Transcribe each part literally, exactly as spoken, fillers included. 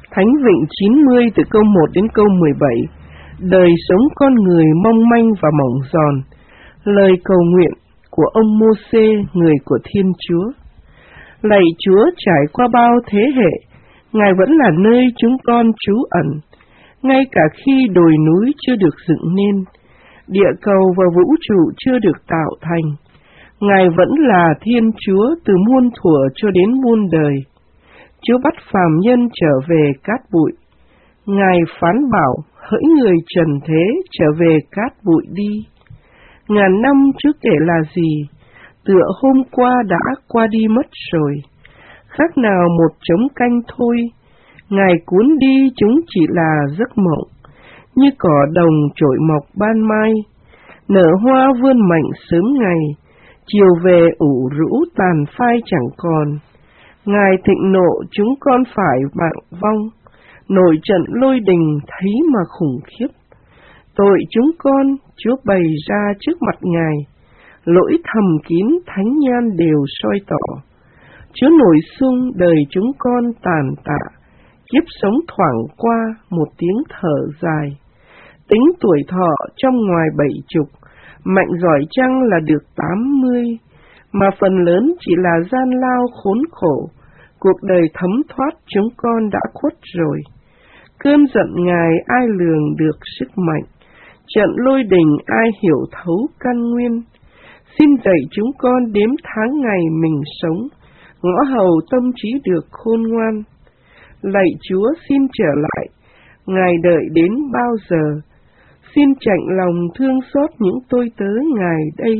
Thánh Vịnh chín mươi từ câu một đến câu mười bảy. Đời sống con người mong manh và mỏng giòn. Lời cầu nguyện của ông Mô-sê, người của Thiên Chúa. Lạy Chúa, trải qua bao thế hệ, Ngài vẫn là nơi chúng con trú ẩn, ngay cả khi đồi núi chưa được dựng nên, địa cầu và vũ trụ chưa được tạo thành. Ngài vẫn là Thiên Chúa từ muôn thuở cho đến muôn đời. Chúa bắt phàm nhân trở về cát bụi. Ngài phán bảo, hỡi người trần thế, trở về cát bụi đi. Ngàn năm trước kể là gì, tựa hôm qua đã qua đi mất rồi. Khác nào một trống canh thôi, Ngài cuốn đi chúng chỉ là giấc mộng, như cỏ đồng trỗi mọc ban mai, nở hoa vươn mạnh sớm ngày, chiều về ủ rũ tàn phai chẳng còn. Ngài thịnh nộ chúng con phải bạo vong, nổi trận lôi đình thấy mà khủng khiếp. Tội chúng con Chúa bày ra trước mặt Ngài, lỗi thầm kín thánh nhan đều soi tỏ. Chúa nổi xung đời chúng con tàn tạ, kiếp sống thoảng qua một tiếng thở dài. Tính tuổi thọ trong ngoài bảy chục, mạnh giỏi chăng là được tám mươi, mà phần lớn chỉ là gian lao khốn khổ. Cuộc đời thấm thoát chúng con đã khuất rồi. Cơn giận Ngài ai lường được sức mạnh, trận lôi đình ai hiểu thấu căn nguyên. Xin dạy chúng con đếm tháng ngày mình sống, ngõ hầu tâm trí được khôn ngoan. Lạy Chúa xin trở lại, Ngài đợi đến bao giờ? Xin chạnh lòng thương xót những tôi tớ Ngài đây.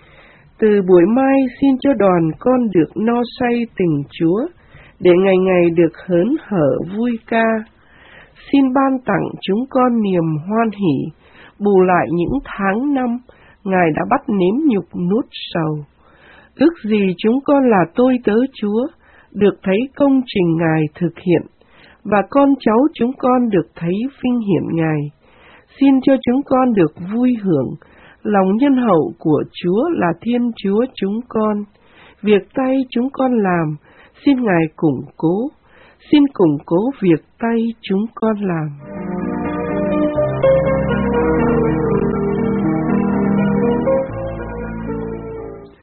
Từ buổi mai xin cho đoàn con được no say tình Chúa, để ngày ngày được hớn hở vui ca. Xin ban tặng chúng con niềm hoan hỷ, bù lại những tháng năm Ngài đã bắt nếm nhục nuốt sầu. Ước gì chúng con là tôi tớ Chúa, được thấy công trình Ngài thực hiện, và con cháu chúng con được thấy vinh hiển Ngài. Xin cho chúng con được vui hưởng lòng nhân hậu của Chúa là Thiên Chúa chúng con. Việc tay chúng con làm, xin Ngài củng cố, xin củng cố việc tay chúng con làm.